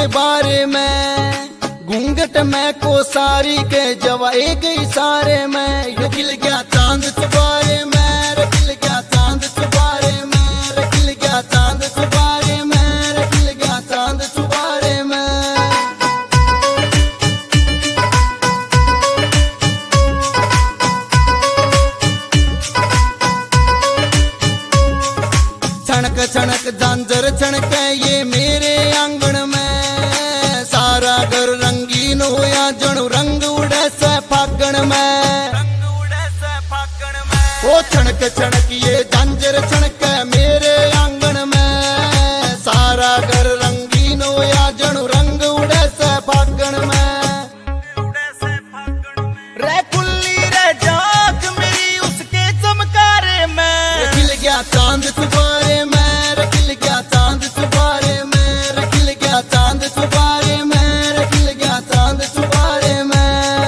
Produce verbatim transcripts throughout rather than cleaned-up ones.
के बारे में, घूंघट में को सारी के जवा एक इशारे में। ये खिल गया चांद चुबारे में, रे खिल गया चांद चुबारे में, रे खिल गया चांद चुबारे में, रे खिल गया चांद चुबारे में। छणक छणक झांझर छणके ये मेरे आंगन में, सारा घर रंगीन होया जणु रंग उड़े से फागण में, रंग उड़े से फागण में। ओ छणक छणक ये झांझर छणके मेरे आंगन में, सारा घर रंगीन होया जणु रंग उड़े से फागण में, उड़े से फागण में। रे खुली रे जाग मेरी उसके चमकारे में, रे खिल गया चांद चुबारे में, रे खिल गया चांद चुबारे में, रे खिल गया चांद चुबारे में, रे खिल गया चांद चुबारे में।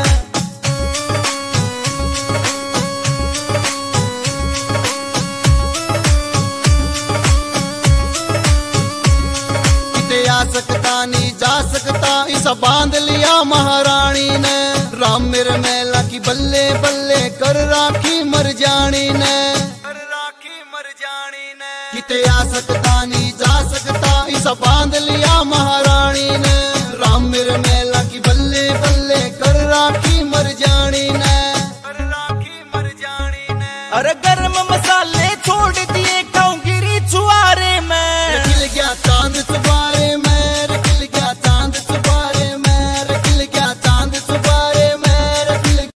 किते आ सकता नहीं जा सकता इसा बांध लिया महारानी ने, राम मेरे मेला की बल्ले बल्ले कर राखी मर जानी ने, कर राखी मर जानी ने। किते आ सकता नहीं जा सकता इसा बांध लिया महारानी ने,